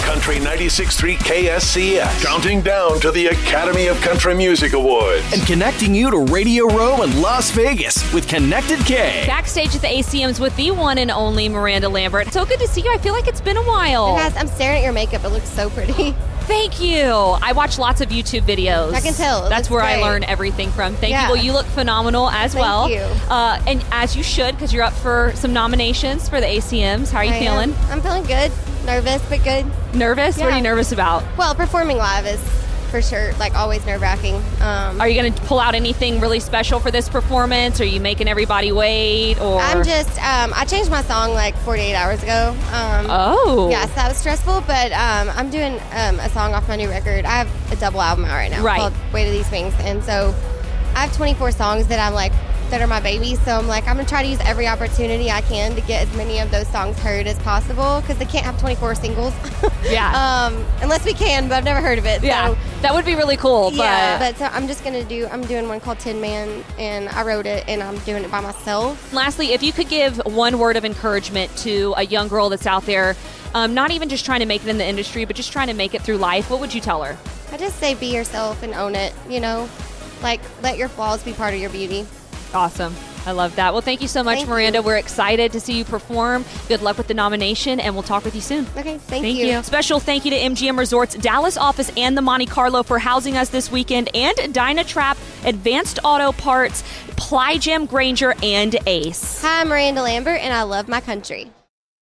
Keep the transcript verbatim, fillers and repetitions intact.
Country ninety-six point three K S C S, counting down to the Academy of Country Music Awards. And connecting you to Radio Row in Las Vegas with Connected K. Backstage at the A C Ms with the one and only Miranda Lambert. So good to see you. I feel like it's been a while. It has. I'm staring at your makeup. It looks so pretty. Thank you. I watch lots of YouTube videos. I can tell. It That's where great. I learn everything from. Thank yeah. you. Well, you look phenomenal as Thank well. you. Uh, and as you should, because you're up for some nominations for the A C Ms. How are you I feeling? Am. I'm feeling good. Nervous, but good. Nervous? Yeah. What are you nervous about? Well, performing live is for sure, like, always nerve-wracking. Um, Are you going to pull out anything really special for this performance? Are you making everybody wait? Or I'm just, um, I changed my song like forty-eight hours ago. Um, Oh. Yeah, so that was stressful, but um, I'm doing um, a song off my new record. I have a double album out right now Right. called Weight of These Wings, and so I have twenty-four songs that I'm like, that are my babies, so I'm like, I'm going to try to use every opportunity I can to get as many of those songs heard as possible, because they can't have twenty-four singles. Yeah. um, unless we can, but I've never heard of it. Yeah. So, That would be really cool. But yeah, but so I'm just going to do, I'm doing one called Tin Man, and I wrote it, and I'm doing it by myself. lastly, if you could give one word of encouragement to a young girl that's out there, um, not even just trying to make it in the industry, but just trying to make it through life, what would you tell her? I just say be yourself and own it, you know? Like, let your flaws be part of your beauty. Awesome. I love that. Well, thank you so much, Thank Miranda. you. We're excited to see you perform. Good luck with the nomination, and we'll talk with you soon. Okay, thank, Thank you. Special thank you to M G M Resorts Dallas office and the Monte Carlo for housing us this weekend, and Dynatrap, Advanced Auto Parts, Ply Gym Granger, and Ace. Hi, I'm Miranda Lambert, and I love my country.